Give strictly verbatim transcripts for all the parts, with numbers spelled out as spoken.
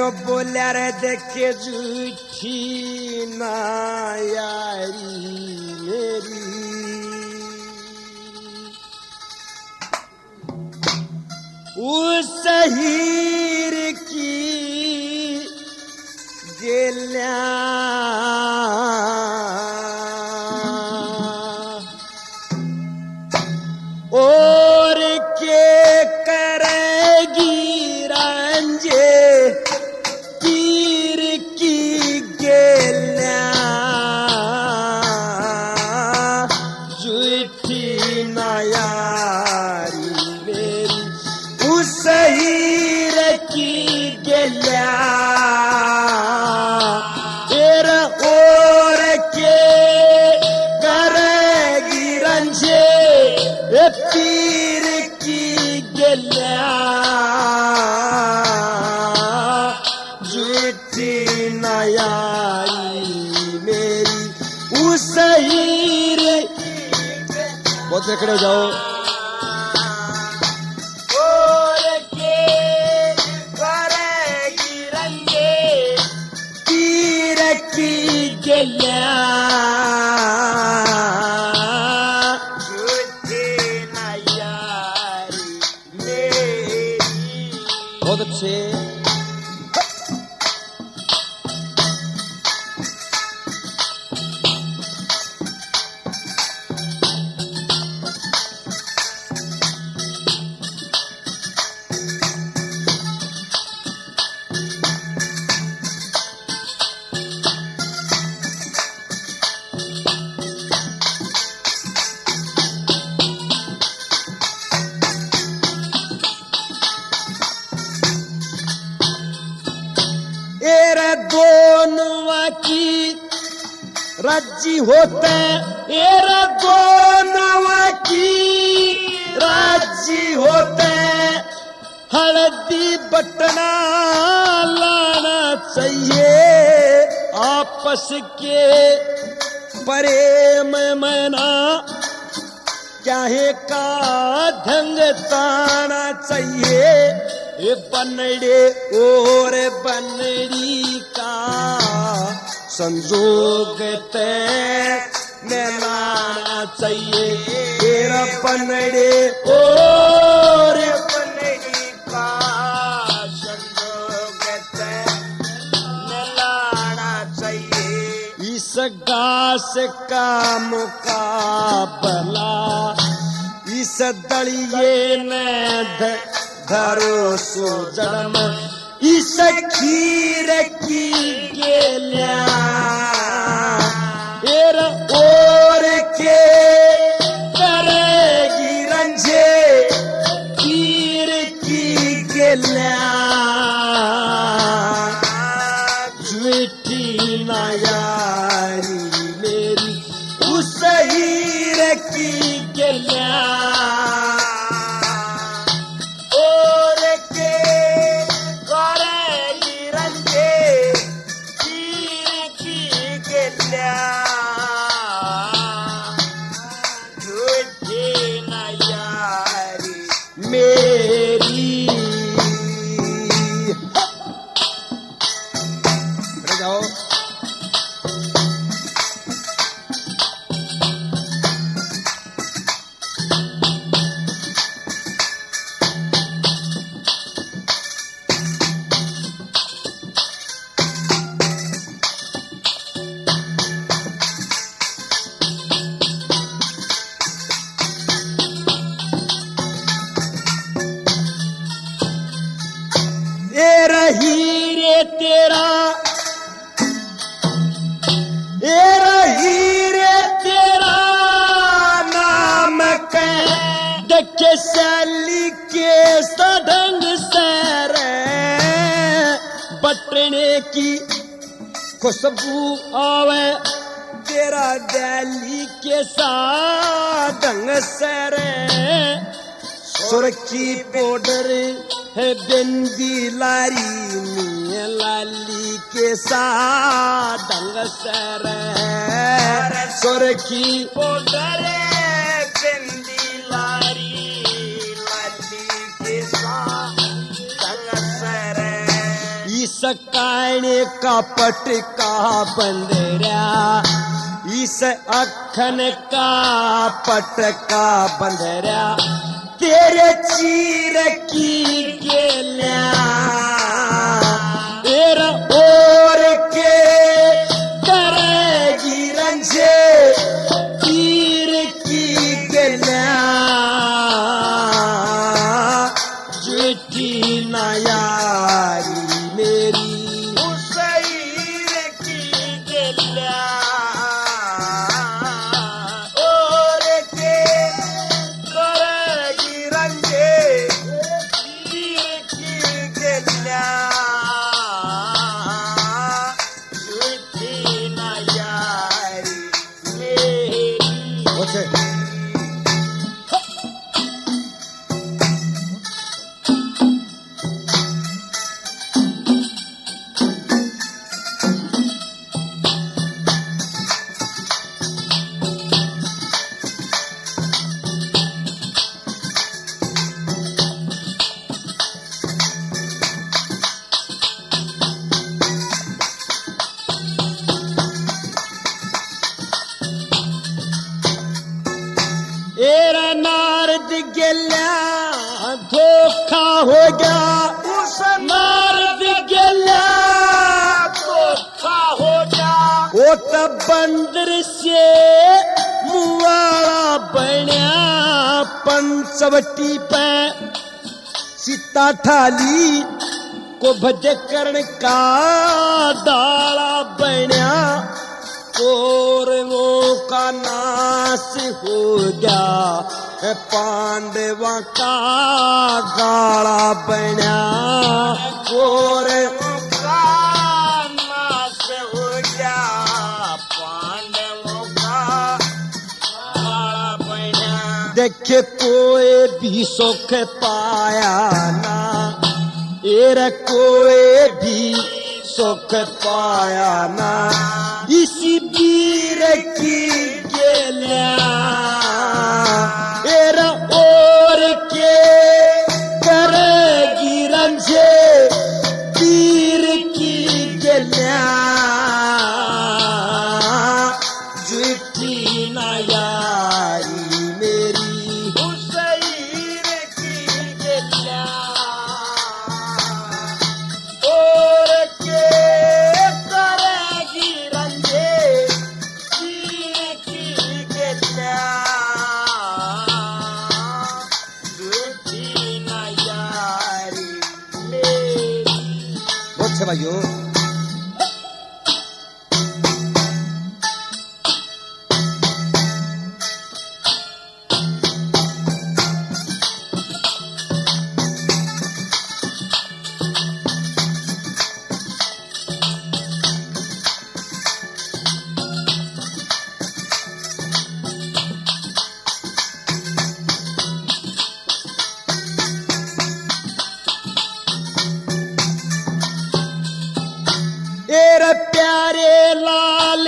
Nano बोलिया रे देखे झूठी ना यारी मेरी, उस हीर की गेल्या और के करेगी रंजे पीर की गेल्या, झूठी ना यारी मेरी, उस हीर की गेल्या फिर और के करेगी रंजे पीर की गेल्या, झूठी ना यारी मेरी, उस हीर। बहुत खड़े हो जाओ। और के करेगी रंगे पीर की गेल्या, बहुत अच्छे। एरे दोनों की राजी होते, एरे दोनों की राजी होते, हल्दी बटना लाना चाहिए, आपस के प्रेम मना चाहे का ढंग ताना चाहिए, ये बनड़े और बनड़ी का संजोग तय मिलाना चाहिए, तेरा बनड़े और बनड़ी का संजोग तय मिलाना चाहिए, इस घास का मुकाबला इस दलिये ने धरो सो जन्म, इस खीर की गेल्या फिर और के करेगी रंजे खीर की गेल्या, झूठी ना यारी मेरी, उस हीर की गेल्या मेरी। जाओ। हीरे तेरा एरा हीरे तेरा नाम कह देखे सैली के सदंग सर बटने की खुशबू आवे तेरा दिल्ली के सादंग सर सुरखी पाउडर है बिंदी लारी मियां लाली के साथ डंग सर सुरखी पाउडर बिंदी लारी लाली के साथ डंग सर इस काने का पटका बंदरा, इस अखन का पटका बंदरा, तेरे चीर की गेल्या तेरा और के करेगी रंझे, चीर की गेल्या झूठी ना यारी मेरी, हुसैन की गेल्या और के करेगी रंगे, चीर की गेल्या झूठी ना यारी मेरी। ओके एरा नारद गेल्या धोखा हो गया, उस नारद गेल्या धोखा हो जा, वो तब बंदर से मुआला बन्या, पंचवटी पे सीता ठाली को भज कर्ण का दाला बन्या, कौरवों का नाश हो गया, पांडवा का गाला बन्या, कौरवों का नाश हो गया, पांडवों का गाला बना। देखे कोई भी सुख पाया ना, एरा कोई भी सुख पाया ना, इसी वीर की गेल्या एरा और के करेगी रंझे, वीर की गेल्या झूठी ना यारी मेरी, हुसैन की गेल्या और के करेगी रंगे, चीर की गेल्या झूठी ना यारी मेरी। बहुत से भाइयों एरा प्यारे लाल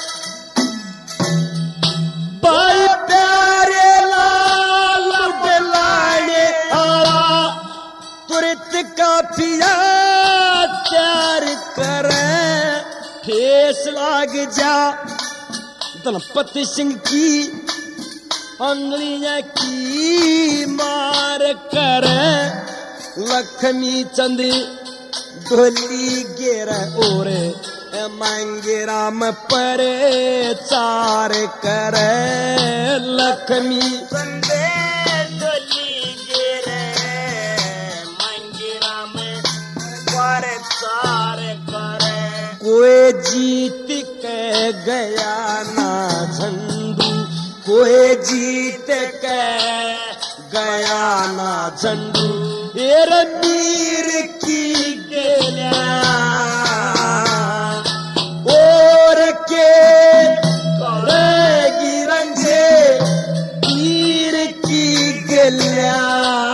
भाई प्यारे लाल दिलाने आला, तुरंत काफिया तैयार करे, ठेस लाग जा गणपति सिंह की अंगलियां की मार करे, लक्ष्मी चंद ढोली गिर और मांगे राम परे चार करे, लक्ष्मी संदे डोली गिरे मंगिरा में पर चार करे, कोई जीत के गया ना झंडू, कोई जीत के गया ना झंडू, ये वीर की गेल्या और के करेगी रंझे, वीर की गेल्या